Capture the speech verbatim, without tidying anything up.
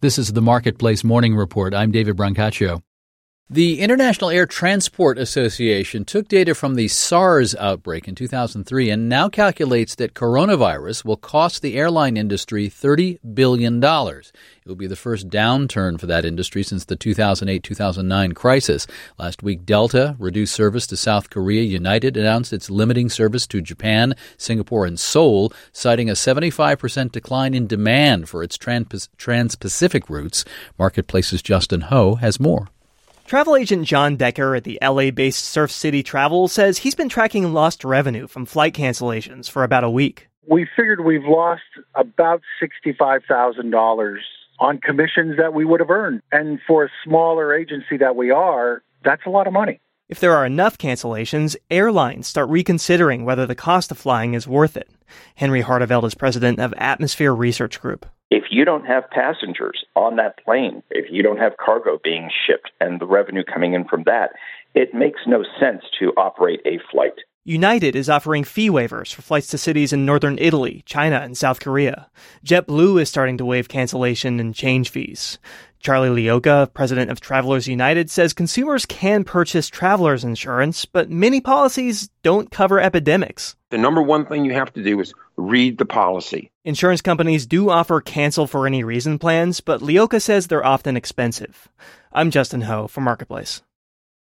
This is the Marketplace Morning Report. I'm David Brancaccio. The International Air Transport Association took data from the SARS outbreak in two thousand three and now calculates that coronavirus will cost the airline industry thirty billion dollars. It will be the first downturn for that industry since the two thousand eight two thousand nine crisis. Last week, Delta reduced service to South Korea. United announced it's limiting service to Japan, Singapore, and Seoul, citing a seventy-five percent decline in demand for its trans- trans-Pacific routes. Marketplace's Justin Ho has more. Travel agent John Decker at the L A-based Surf City Travel says he's been tracking lost revenue from flight cancellations for about a week. We figured we've lost about sixty-five thousand dollars on commissions that we would have earned. And for a smaller agency that we are, that's a lot of money. If there are enough cancellations, airlines start reconsidering whether the cost of flying is worth it. Henry Harteveld is president of Atmosphere Research Group. If you don't have passengers on that plane, if you don't have cargo being shipped and the revenue coming in from that, it makes no sense to operate a flight. United is offering fee waivers for flights to cities in northern Italy, China, and South Korea. JetBlue is starting to waive cancellation and change fees. Charlie Leoka, president of Travelers United, says consumers can purchase travelers insurance, but many policies don't cover epidemics. The number one thing you have to do is read the policy. Insurance companies do offer cancel for any reason plans, but Leoka says they're often expensive. I'm Justin Ho for Marketplace.